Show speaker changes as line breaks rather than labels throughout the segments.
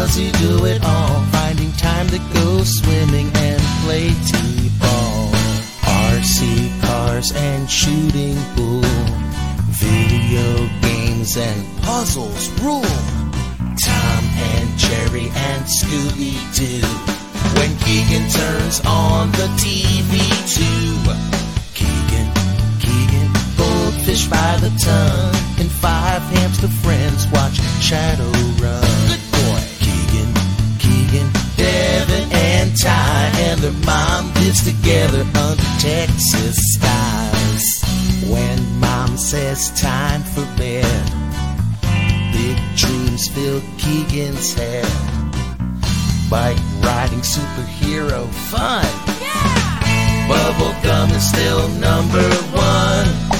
does he do it all? Finding time to go swimming and play t-ball. RC cars and shooting pool. Video games and puzzles rule. Tom and Jerry and Scooby-Doo. When Keegan turns on the TV too. Keegan, goldfish by the ton. And 5 hamster friends watch Shadowrun. Good boy. Keegan, Devin and Ty and their mom lives together under Texas skies. When mom says time for bed, big dreams fill Keegan's head. Bike riding superhero fun. Yeah! Bubblegum is still number 1.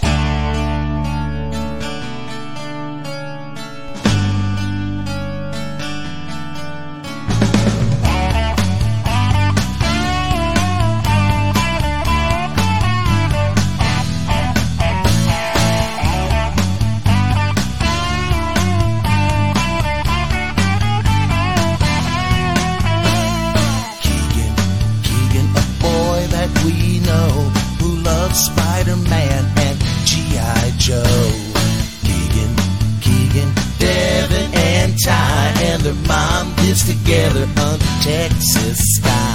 Spider-Man and G.I. Joe. Keegan, Devin and Ty and their mom lives together under Texas skies.